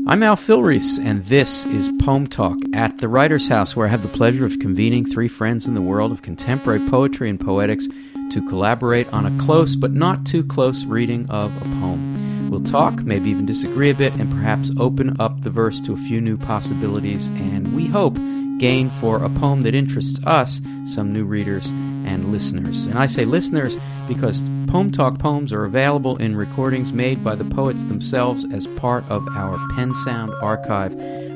I'm Al Filreis, and this is Poem Talk at the Writer's House, where I have the pleasure of convening three friends in the world of contemporary poetry and poetics to collaborate on a close but not too close reading of a poem. We'll talk, maybe even disagree a bit, and perhaps open up the verse to a few new possibilities, and we hope gain for a poem that interests us, some new readers and listeners. And I say listeners because Poem Talk poems are available in recordings made by the poets themselves as part of our Penn Sound archive,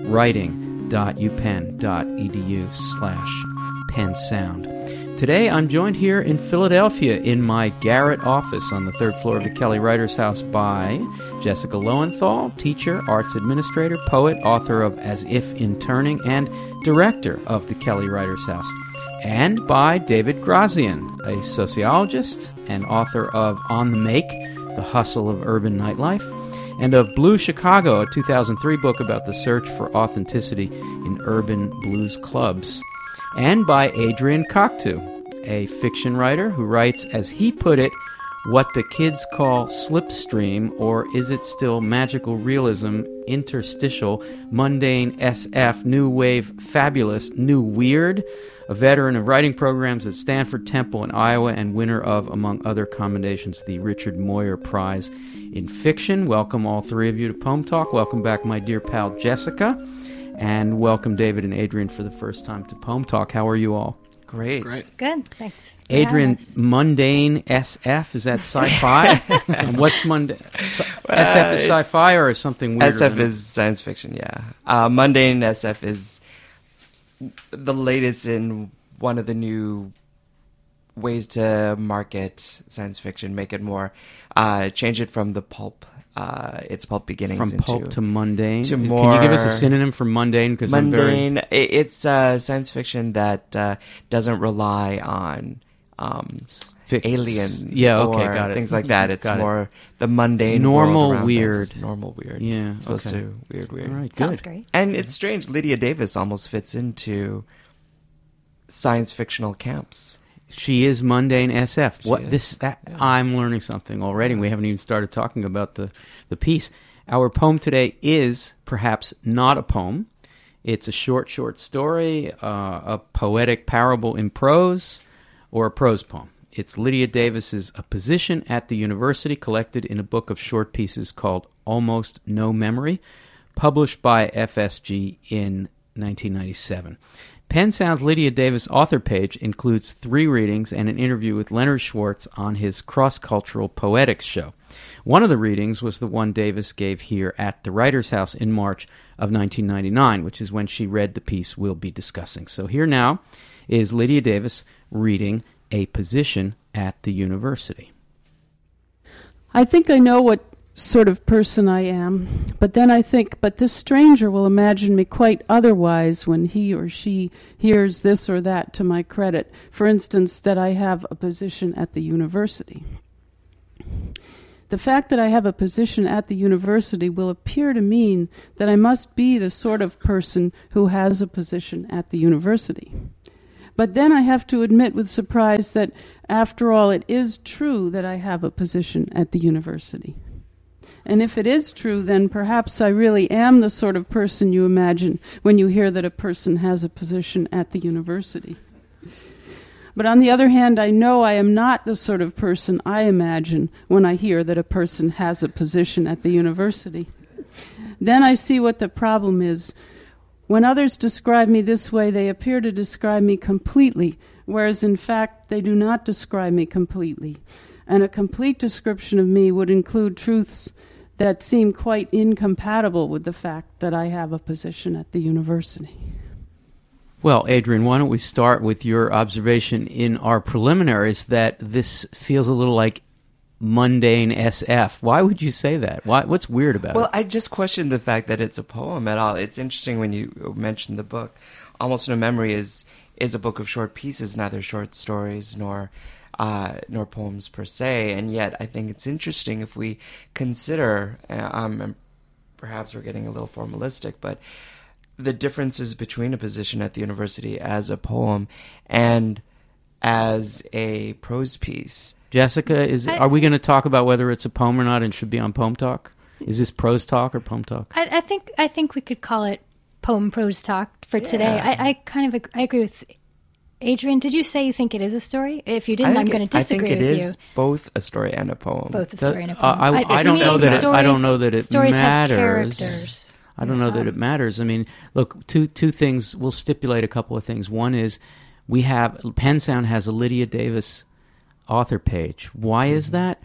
writing.upenn.edu/PennSound. Today I'm joined here in Philadelphia in my garret office on the third floor of the Kelly Writers House by Jessica Lowenthal, teacher, arts administrator, poet, author of As If Interning, and director of the Kelly Writers House. And by David Grazian, a sociologist and author of On the Make, The Hustle of Urban Nightlife, and of Blue Chicago, a 2003 book about the search for authenticity in urban blues clubs. And by Adrian Cocteau, a fiction writer who writes, as he put it, what the kids call slipstream, or is it still magical realism, interstitial, mundane SF, new wave, fabulous, new weird, a veteran of writing programs at Stanford, Temple, and Iowa, and winner of, among other commendations, the Richard Moyer Prize in Fiction. Welcome all three of you to Poem Talk. Welcome back, my dear pal Jessica. And welcome David and Adrian for the first time to Poem Talk. How are you all? Great. Good, thanks. Adrian, mundane SF, is that sci-fi? And what's mundane? SF is sci-fi or is something weirder? SF is science fiction, yeah. Mundane SF is the latest in one of the new ways to market science fiction, make it more, change it from the pulp, its pulp beginnings from into pulp to mundane. To more, can you give us a synonym for mundane? Because mundane, it's science fiction that doesn't rely on aliens, got it. Things like that. It's got more the mundane, normal world weird, normal weird. Yeah, it's supposed to weird. All right, sounds good. Great. And it's strange. Lydia Davis almost fits into science fictional camps. She is mundane SF. Yeah. I'm learning something already. We haven't even started talking about the piece. Our poem today is perhaps not a poem. It's a short story, a poetic parable in prose, or a prose poem. It's Lydia Davis's A Position at the University, collected in a book of short pieces called Almost No Memory, published by FSG in 1997. Penn Sound's Lydia Davis author page includes 3 readings and an interview with Leonard Schwartz on his cross-cultural poetics show. One of the readings was the one Davis gave here at the Writers' House in March of 1999, which is when she read the piece we'll be discussing. So here now is Lydia Davis reading A Position at the University. I think I know what sort of person I am, but then I think, but this stranger will imagine me quite otherwise when he or she hears this or that to my credit. For instance, that I have a position at the university. The fact that I have a position at the university will appear to mean that I must be the sort of person who has a position at the university. But then I have to admit with surprise that, after all, it is true that I have a position at the university. And if it is true, then perhaps I really am the sort of person you imagine when you hear that a person has a position at the university. But on the other hand, I know I am not the sort of person I imagine when I hear that a person has a position at the university. Then I see what the problem is. When others describe me this way, they appear to describe me completely, whereas in fact they do not describe me completely. And a complete description of me would include truths that seem quite incompatible with the fact that I have a position at the university. Well, Adrian, why don't we start with your observation in our preliminaries that this feels a little like mundane SF. Why would you say that? What's weird about it? Well, I just questioned the fact that it's a poem at all. It's interesting when you mentioned the book. Almost No Memory is a book of short pieces, neither short stories nor poems per se, and yet I think it's interesting if we consider, and perhaps we're getting a little formalistic, but the differences between A Position at the University as a poem and as a prose piece. Jessica, are we going to talk about whether it's a poem or not and should be on Poem Talk? Is this prose talk or poem talk? I think we could call it poem prose talk for today. I agree with Adrian. Did you say you think it is a story? If you didn't, I'm going to disagree with you. I think it is both a story and a poem. Both a story and a poem. I don't know that. I don't know that it stories matters. Have characters. I don't know that it matters. I mean, look, two things. We'll stipulate a couple of things. One is Penn Sound has a Lydia Davis author page. Why is that?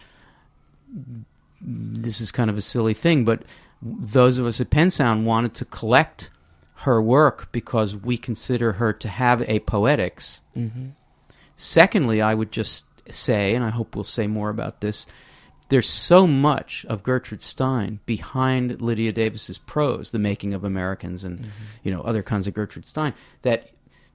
This is kind of a silly thing, but those of us at Penn Sound wanted to collect her work because we consider her to have a poetics. Mm-hmm. Secondly, I would just say, and I hope we'll say more about this, there's so much of Gertrude Stein behind Lydia Davis's prose, The Making of Americans and other kinds of Gertrude Stein, that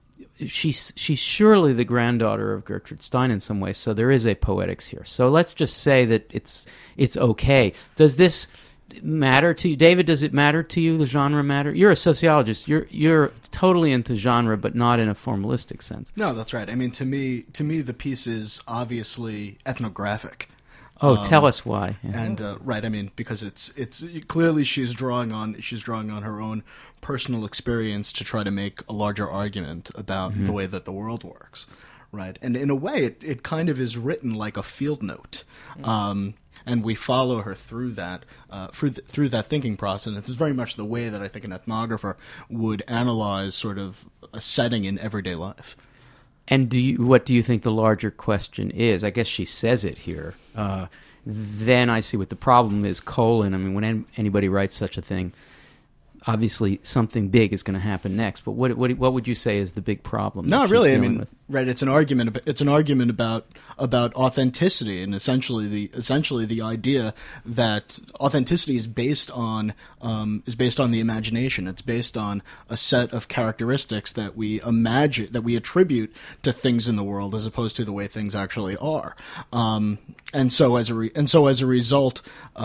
she's surely the granddaughter of Gertrude Stein in some way, so there is a poetics here. So let's just say that it's okay. Does this matter to you, David? Does it matter to you? The genre matter? You're a sociologist. You're totally into genre, but not in a formalistic sense. No, that's right. I mean, to me, the piece is obviously ethnographic. Oh, tell us why. Yeah. And right, I mean, because it's clearly she's drawing on her own personal experience to try to make a larger argument about the way that the world works, right? And in a way, it kind of is written like a field note, and we follow her through that through that thinking process. And it's very much the way that I think an ethnographer would analyze sort of a setting in everyday life. And what do you think the larger question is? I guess she says it here. Then I see what the problem is, colon. I mean, when anybody writes such a thing, obviously something big is going to happen next. But what would you say is the big problem? No, really. I mean, right. It's an argument. It's an argument about authenticity, and essentially the idea that authenticity is based on the imagination. It's based on a set of characteristics that we imagine, that we attribute to things in the world, as opposed to the way things actually are. And so as a result.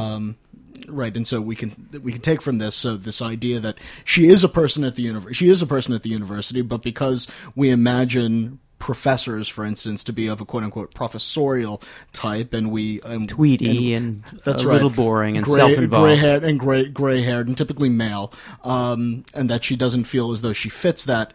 Right, and so we can take from this this idea that she is a person at the university, but because we imagine professors, for instance, to be of a quote-unquote professorial type, and we tweedy and that's a right, little boring and self-involved, gray-haired and typically male, and that she doesn't feel as though she fits that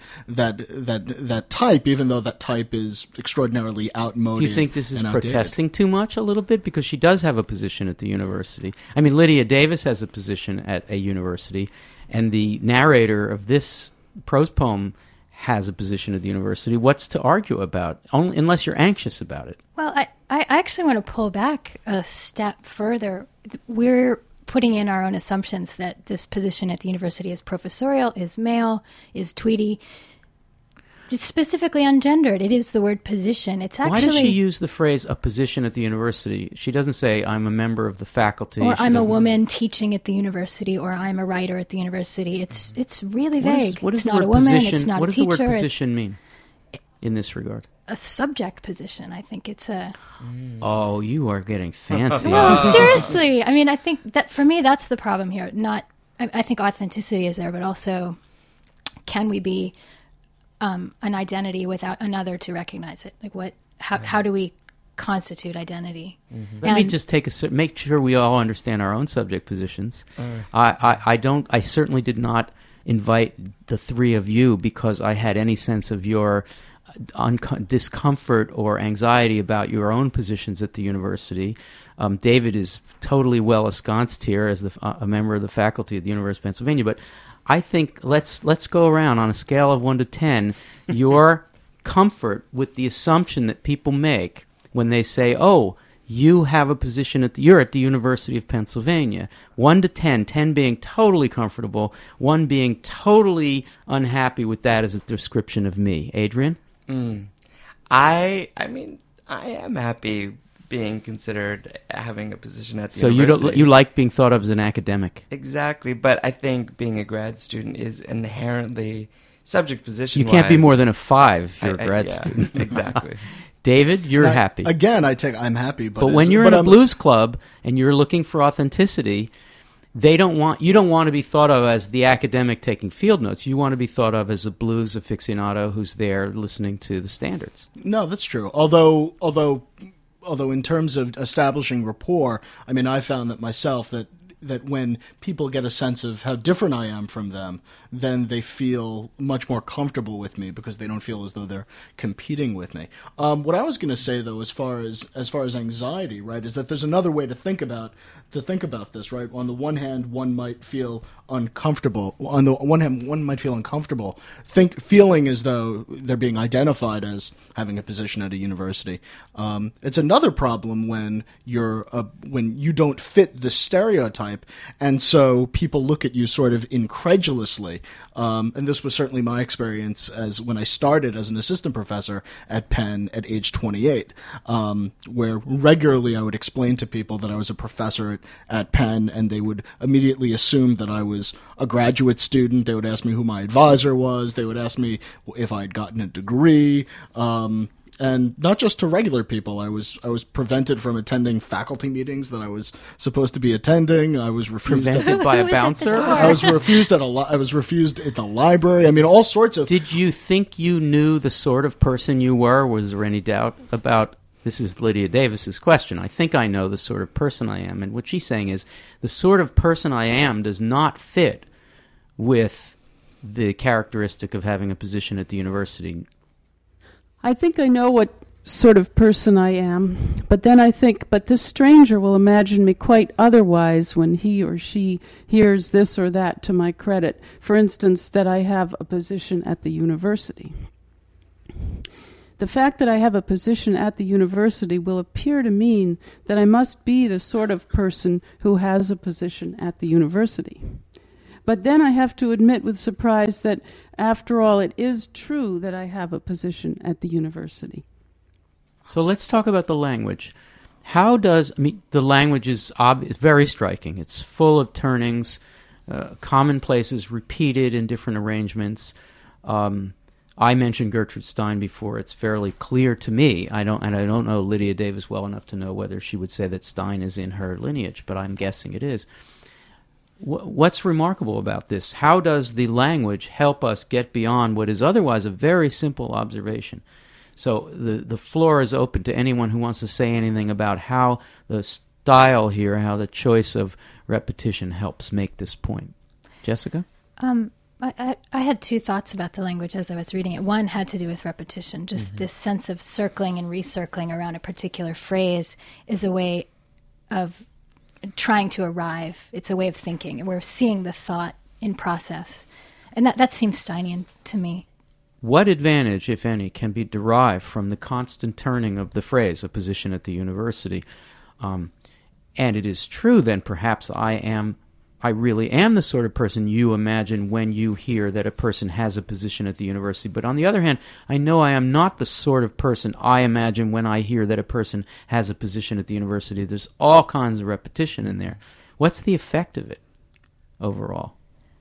type, even though that type is extraordinarily outmoded. Do you think this is protesting too much a little bit? Because she does have a position at the university. I mean, Lydia Davis has a position at a university, and the narrator of this prose poem has a position at the university. What's to argue about, unless you're anxious about it? Well, I actually want to pull back a step further. We're putting in our own assumptions that this position at the university is professorial, is male, is tweedy. It's specifically ungendered. It is the word position. It's actually... Why does she use the phrase "a position at the university"? She doesn't say, "I'm a member of the faculty." Or "I'm a woman teaching at the university," or "I'm a writer at the university." It's really vague. It's not a woman. It's not a teacher. What does the word position mean in this regard? A subject position. I think it's a... Oh, you are getting fancy. Well, seriously. I mean, I think that for me, that's the problem here. I think authenticity is there, but also, can we be an identity without another to recognize it? Like how do we constitute identity? Mm-hmm. Let me just make sure we all understand our own subject positions. I certainly did not invite the three of you because I had any sense of your discomfort or anxiety about your own positions at the university. David is totally well ensconced here as a member of the faculty at the University of Pennsylvania, but I think let's go around on a scale of 1 to 10, your comfort with the assumption that people make when they say, "Oh, you have a position you're at the University of Pennsylvania." 1 to 10, 10 being totally comfortable, 1 being totally unhappy with that as a description of me. Adrian? I mean, I am happy being considered having a position at the university. So you like being thought of as an academic. Exactly, but I think being a grad student is inherently subject position. You can't be more than a 5 if you're a grad student. Exactly. David, you're happy. Again, I'm happy, but when you're in a blues club and you're looking for authenticity, you don't want to be thought of as the academic taking field notes. You want to be thought of as a blues aficionado who's there listening to the standards. No, that's true. Although in terms of establishing rapport, I mean, I found that myself that that when people get a sense of how different I am from them, then they feel much more comfortable with me because they don't feel as though they're competing with me. What I was going to say, though, as far as anxiety, right, is that there's another way to think about this, right? On the one hand, one might feel uncomfortable. On the one hand, one might feel uncomfortable, feeling as though they're being identified as having a position at a university. It's another problem when you don't fit the stereotype, and so people look at you sort of incredulously. And this was certainly my experience as when I started as an assistant professor at Penn at age 28, where regularly I would explain to people that I was a professor at Penn, and they would immediately assume that I was a graduate student. They would ask me who my advisor was. They would ask me if I had gotten a degree. And not just to regular people. I was prevented from attending faculty meetings that I was supposed to be attending. I was refused Prevented by a bouncer? I was refused I was refused at the library. I mean, all sorts of. Did you think you knew the sort of person you were? Was there any doubt about? This is Lydia Davis's question. I think I know the sort of person I am, and what she's saying is the sort of person I am does not fit with the characteristic of having a position at the university. I think I know what sort of person I am, but then I think, but this stranger will imagine me quite otherwise when he or she hears this or that to my credit. For instance, that I have a position at the university. The fact that I have a position at the university will appear to mean that I must be the sort of person who has a position at the university. But then I have to admit with surprise that, after all, it is true that I have a position at the university. So let's talk about the language. The language is very striking. It's full of turnings, commonplaces repeated in different arrangements. I mentioned Gertrude Stein before. It's fairly clear to me. I don't know Lydia Davis well enough to know whether she would say that Stein is in her lineage, but I'm guessing it is. What's remarkable about this? How does the language help us get beyond what is otherwise a very simple observation? So the floor is open to anyone who wants to say anything about how the style here, how the choice of repetition helps make this point. Jessica? I had two thoughts about the language as I was reading it. One had to do with repetition. Just this sense of circling and recircling around a particular phrase is a way of trying to arrive. It's a way of thinking. And we're seeing the thought in process. And that seems Steinian to me. What advantage, if any, can be derived from the constant turning of the phrase, a position at the university? And it is true, then, perhaps I really am the sort of person you imagine when you hear that a person has a position at the university. But on the other hand, I know I am not the sort of person I imagine when I hear that a person has a position at the university. There's all kinds of repetition in there. What's the effect of it overall?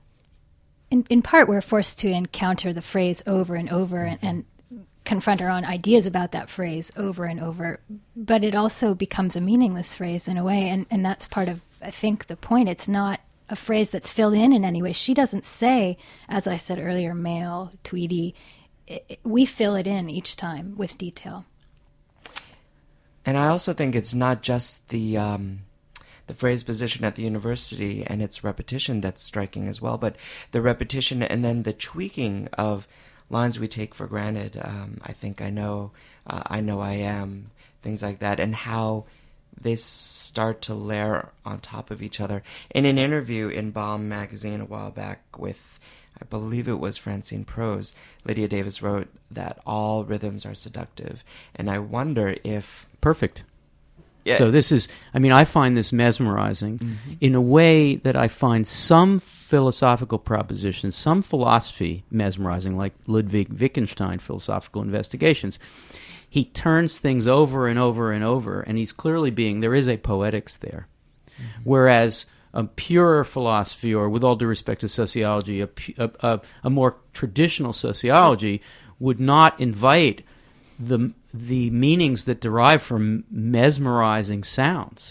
In part, we're forced to encounter the phrase over and over and confront our own ideas about that phrase over and over. But it also becomes a meaningless phrase in a way, and that's part of, I think, the point. It's not a phrase that's filled in any way. She doesn't say, as I said earlier, male, Tweety. We fill it in each time with detail. And I also think it's not just the phrase position at the university and its repetition that's striking as well, but the repetition and then the tweaking of lines we take for granted. I think I know I am, things like that, and how they start to layer on top of each other. In an interview in Bomb magazine a while back with, I believe it was Francine Prose, Lydia Davis wrote that all rhythms are seductive. And I wonder if... Perfect. Yeah. So this is, I find this mesmerizing in a way that I find some philosophical propositions, some philosophy mesmerizing, like Ludwig Wittgenstein, Philosophical Investigations. He turns things over and over and over, and he's clearly there is a poetics there. Whereas a pure philosophy, or with all due respect to sociology, a more traditional sociology would not invite the meanings that derive from mesmerizing sounds.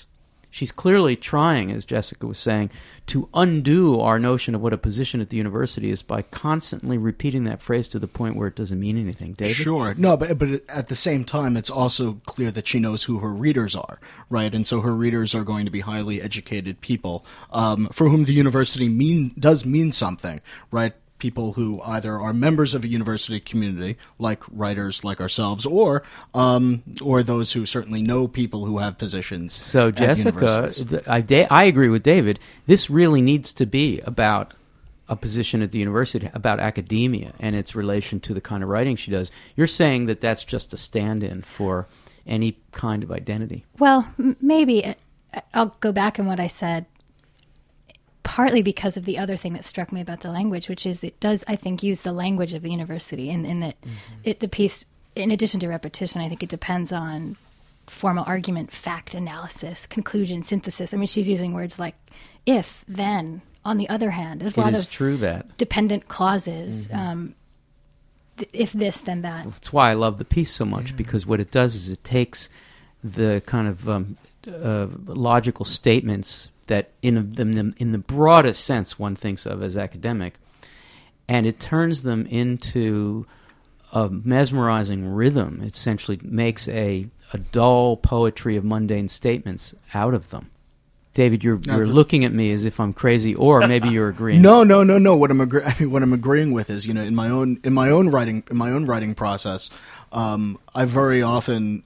she's clearly trying, as Jessica was saying, to undo our notion of what a position at the university is by constantly repeating that phrase to the point where it doesn't mean anything. David? Sure. No, but at the same time, it's also clear that she knows who her readers are, right? And so her readers are going to be highly educated people for whom the university does mean something, right? People who either are members of a university community, like writers like ourselves, or those who certainly know people who have positions. So, Jessica, I agree with David. This really needs to be about a position at the university, about academia and its relation to the kind of writing she does. You're saying that that's just a stand-in for any kind of identity. Well, maybe. I'll go back on what I said. Partly because of the other thing that struck me about the language, which is it does, I think, use the language of the university, in that the piece, in addition to repetition, I think it depends on formal argument, fact analysis, conclusion, synthesis. I mean, she's using words like if, then, on the other hand. There's a lot of true that. Dependent clauses. If this, then that. That's why I love the piece so much, because what it does is it takes the kind of logical statements that in the broadest sense one thinks of as academic, and it turns them into a mesmerizing rhythm. It essentially makes a dull poetry of mundane statements out of them. David, you're looking at me as if I'm crazy, or maybe you're agreeing. No. What I'm agreeing with is, in my own writing process, I very often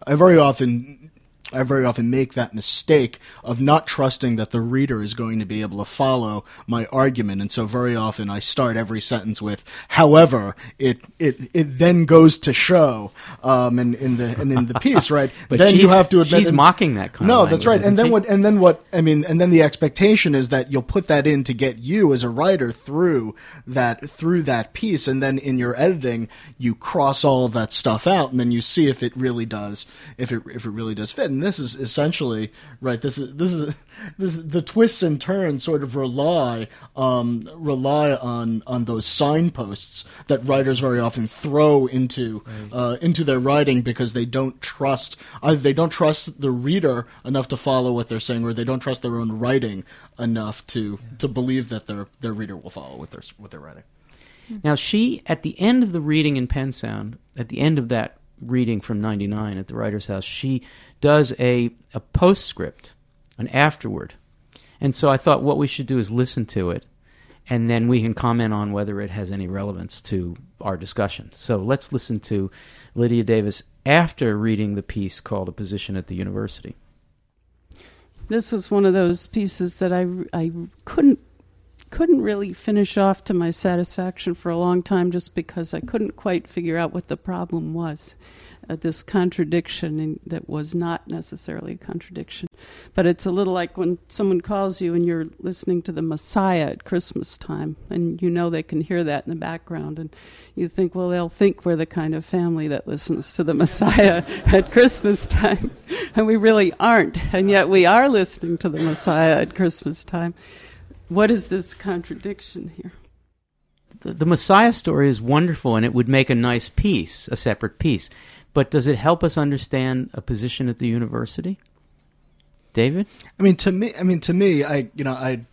make that mistake of not trusting that the reader is going to be able to follow my argument, and so very often I start every sentence with "however," it then goes to show, and in the piece, right? But then you have to admit she's mocking that kind of language. No, that's right. And then the expectation is that you'll put that in to get you as a writer through that piece, and then in your editing you cross all of that stuff out, and then you see if it really does fit. And this is essentially right. This is the twists and turns sort of rely on those signposts that writers very often throw into their writing, because they don't trust the reader enough to follow what they're saying, or they don't trust their own writing enough to believe that their reader will follow what they're writing. Now, she, at the end of the reading in Penn Sound, at the end of that reading from 99 at the Writers' House, she does a postscript, an afterword. And so I thought what we should do is listen to it, and then we can comment on whether it has any relevance to our discussion. So let's listen to Lydia Davis after reading the piece called A Position at the University. This was one of those pieces that I couldn't really finish off to my satisfaction for a long time, just because I couldn't quite figure out what the problem was. This contradiction that was not necessarily a contradiction. But it's a little like when someone calls you and you're listening to the Messiah at Christmas time, and you know they can hear that in the background, and you think, well, they'll think we're the kind of family that listens to the Messiah at Christmas time. And we really aren't, and yet we are listening to the Messiah at Christmas time. What is this contradiction here? The Messiah story is wonderful, and it would make a nice piece, a separate piece. But does it help us understand a position at the university, David? To me, and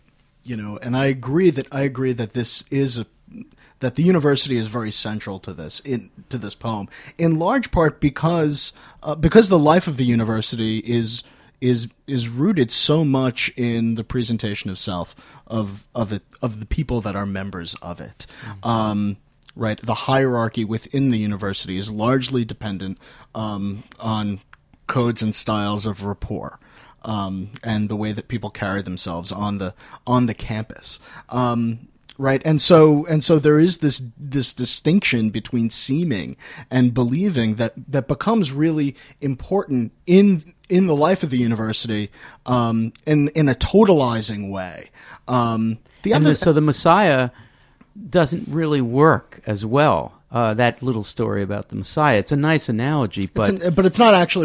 I agree that this is that the university is very central to this poem, in large part because the life of the university is rooted so much in the presentation of self of the people that are members of it. Mm-hmm. Right, the hierarchy within the university is largely dependent on codes and styles of rapport, and the way that people carry themselves on the campus. Right, and so there is this distinction between seeming and believing that becomes really important in the life of the university, in a totalizing way. So the Messiah doesn't really work as well. That little story about the Messiah, it's a nice analogy, but it's not actually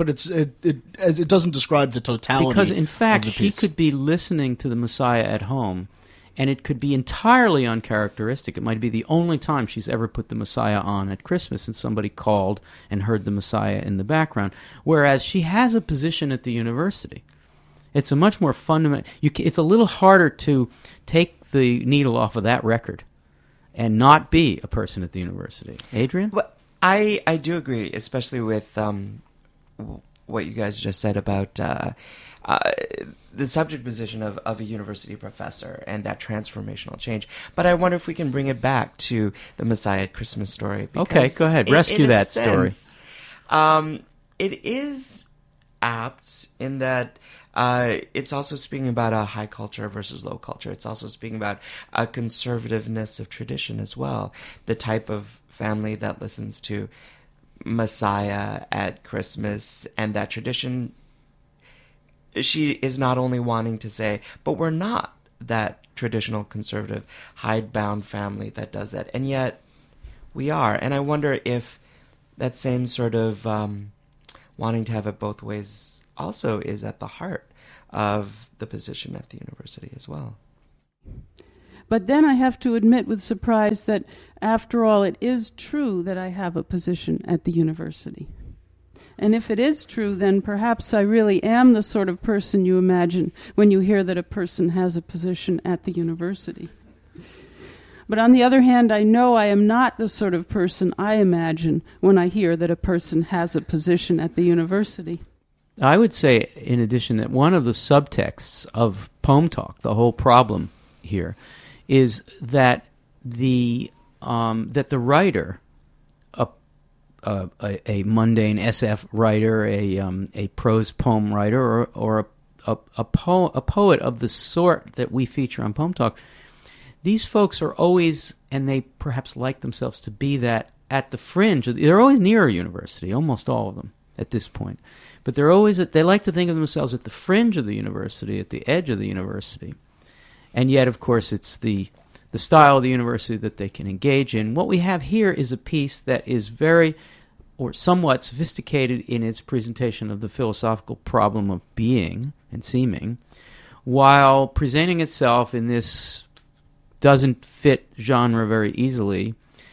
it doesn't describe the totality. Because in fact, of the she piece. could be listening to the Messiah at home, and it could be entirely uncharacteristic. It might be the only time she's ever put the Messiah on at Christmas, and somebody called and heard the Messiah in the background. Whereas she has a position at the university. It's a much more fundamental. It's a little harder to take the needle off of that record and not be a person at the university. Adrian? Well, I do agree, especially with what you guys just said about the subject position of a university professor and that transformational change. But I wonder if we can bring it back to the Messiah Christmas story. Okay, go ahead. Rescue that story. It is apt in that it's also speaking about a high culture versus low culture. It's also speaking about a conservativeness of tradition as well. The type of family that listens to Messiah at Christmas and that tradition. She is not only wanting to say, but we're not that traditional conservative hidebound family that does that. And yet we are. And I wonder if that same sort of wanting to have it both ways also is at the heart of the position at the university as well. But then I have to admit with surprise that, after all, it is true that I have a position at the university. And if it is true, then perhaps I really am the sort of person you imagine when you hear that a person has a position at the university. But on the other hand, I know I am not the sort of person I imagine when I hear that a person has a position at the university. I would say, in addition, that one of the subtexts of Poem Talk, the whole problem here, is that the writer, a mundane SF writer, a prose poem writer, or a poet of the sort that we feature on Poem Talk, these folks are always, and they perhaps like themselves to be that, at the fringe. They're always near a university, almost all of them at this point. But they're always they like to think of themselves at the fringe of the university, at the edge of the university. And yet, of course, it's the style of the university that they can engage in. What we have here is a piece that is very, or somewhat sophisticated in its presentation of the philosophical problem of being and seeming, while presenting itself in this doesn't fit genre very easily,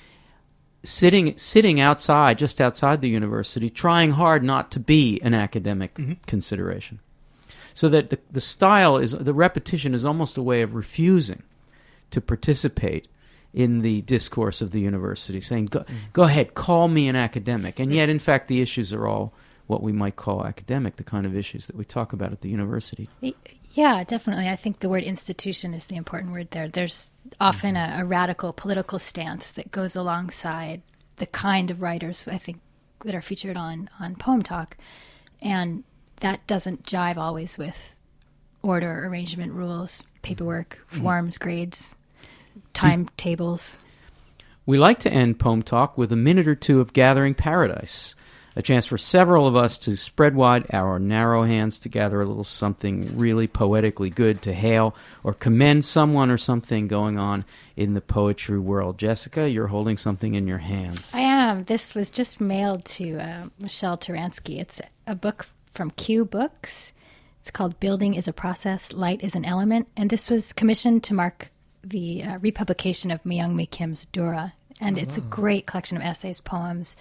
sitting outside, just outside the university, trying hard not to be an academic consideration. So that the style is, the repetition is almost a way of refusing to participate in the discourse of the university, saying, go ahead, call me an academic. And yet, in fact, the issues are all what we might call academic, the kind of issues that we talk about at the university. Yeah, definitely. I think the word institution is the important word there. There's often a radical political stance that goes alongside the kind of writers, I think, that are featured on Poem Talk. And that doesn't jive always with order, arrangement, rules, paperwork, forms, grades, timetables. We like to end Poem Talk with a minute or two of Gathering Paradise, a chance for several of us to spread wide our narrow hands to gather a little something really poetically good to hail or commend someone or something going on in the poetry world. Jessica, you're holding something in your hands. I am. This was just mailed to Michelle Taransky. It's a book from Q Books. It's called Building is a Process, Light is an Element. And this was commissioned to mark the republication of Myung-Mi Kim's Dura. And it's a great collection of essays, poems,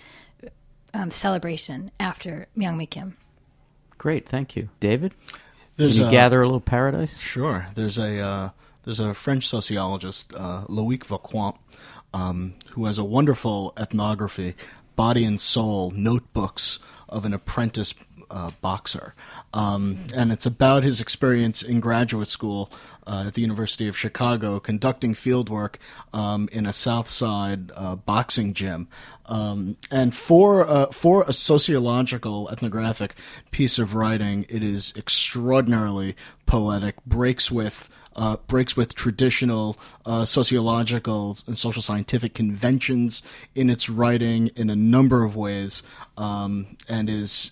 celebration after Myung-Mi Kim. Great, thank you. David? Can you gather a little paradise? Sure. There's a French sociologist, Loïc Vauquant, who has a wonderful ethnography, Body and Soul, notebooks of an apprentice boxer. And it's about his experience in graduate school at the University of Chicago, conducting fieldwork in a South Side boxing gym. And for a sociological ethnographic piece of writing, it is extraordinarily poetic, breaks with traditional sociological and social scientific conventions in its writing in a number of ways, and is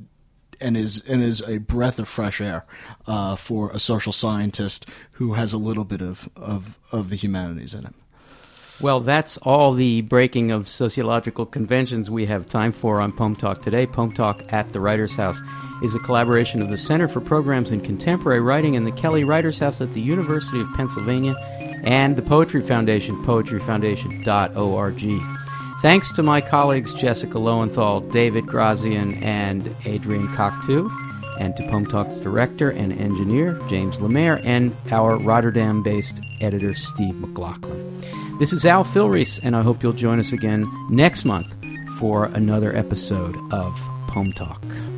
a breath of fresh air for a social scientist who has a little bit of the humanities in him. Well, that's all the breaking of sociological conventions we have time for on Poem Talk today. Poem Talk at the Writers' House is a collaboration of the Center for Programs in Contemporary Writing and the Kelly Writers' House at the University of Pennsylvania and the Poetry Foundation, poetryfoundation.org. Thanks to my colleagues Jessica Lowenthal, David Grazian, and Adrian Cocteau. and to Poem Talk's director and engineer, James Lemaire, and our Rotterdam-based editor, Steve McLaughlin. This is Al Filreis, and I hope you'll join us again next month for another episode of Poem Talk.